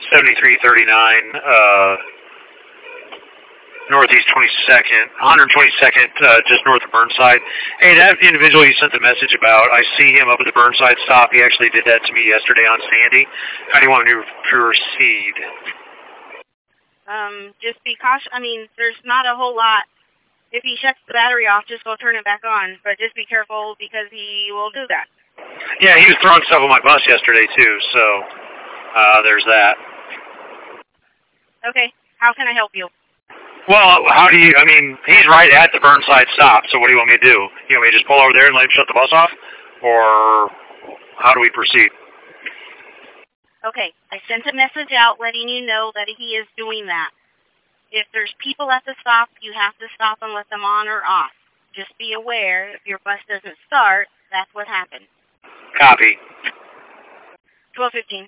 7339, Northeast 22nd, 122nd, just north of Burnside. Hey, that individual you sent the message about, I see him up at the Burnside stop. He actually did that to me yesterday on Sandy. How do you want me to proceed? Just be cautious. I mean, there's not a whole lot. If he shuts the battery off, just go turn it back on. But just be careful because he will do that. Yeah, he was throwing stuff on my bus yesterday, too, so there's that. Okay, how can I help you? Well, I mean, he's right at the Burnside stop, so what do you want me to do? You want me to just pull over there and let him shut the bus off? Or how do we proceed? Okay, I sent a message out letting you know that he is doing that. If there's people at the stop, you have to stop and let them on or off. Just be aware, if your bus doesn't start, that's what happened. Copy. 12:15.